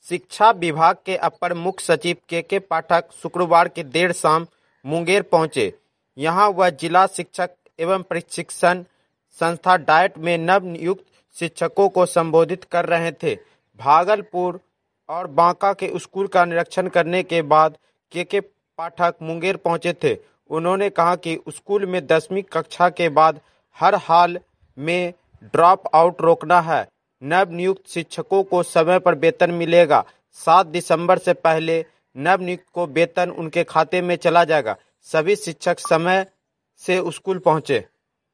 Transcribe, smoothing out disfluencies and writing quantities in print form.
शिक्षा विभाग के अपर मुख्य सचिव के पाठक शुक्रवार की देर शाम मुंगेर पहुंचे। यहां वह जिला शिक्षक एवं प्रशिक्षण संस्था डाइट में नव नियुक्त शिक्षकों को संबोधित कर रहे थे। भागलपुर और बांका के स्कूल का निरीक्षण करने के बाद के पाठक मुंगेर पहुंचे थे। उन्होंने कहा कि स्कूल में 10वीं कक्षा के बाद हर हाल में ड्रॉप आउट रोकना है। नव नियुक्त शिक्षकों को समय पर वेतन मिलेगा। 7 दिसंबर से पहले नव नियुक्त को वेतन उनके खाते में चला जाएगा। सभी शिक्षक समय से स्कूल पहुंचे।